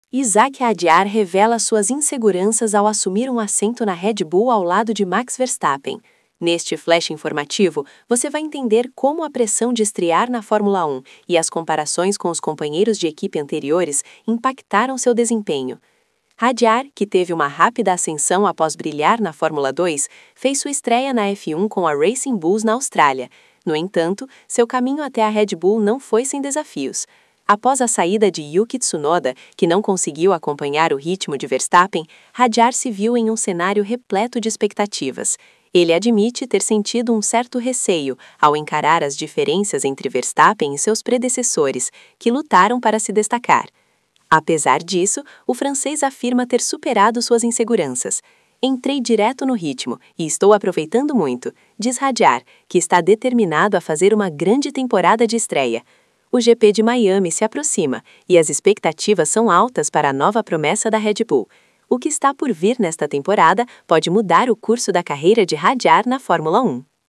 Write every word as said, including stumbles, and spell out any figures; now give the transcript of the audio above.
Isaac Hadjar revela suas inseguranças ao assumir um assento na Red Bull ao lado de Max Verstappen. Neste flash informativo, você vai entender como a pressão de estrear na Fórmula um e as comparações com os companheiros de equipe anteriores impactaram seu desempenho. Hadjar, que teve uma rápida ascensão após brilhar na Fórmula dois, fez sua estreia na F um com a Racing Bulls na Austrália. No entanto, seu caminho até a Red Bull não foi sem desafios. Após a saída de Yuki Tsunoda, que não conseguiu acompanhar o ritmo de Verstappen, Hadjar se viu em um cenário repleto de expectativas. Ele admite ter sentido um certo receio ao encarar as diferenças entre Verstappen e seus predecessores, que lutaram para se destacar. Apesar disso, o francês afirma ter superado suas inseguranças. Entrei direto no ritmo e estou aproveitando muito, diz Hadjar, que está determinado a fazer uma grande temporada de estreia. O G P de Miami se aproxima e as expectativas são altas para a nova promessa da Red Bull. O que está por vir nesta temporada pode mudar o curso da carreira de Hadjar na Fórmula um.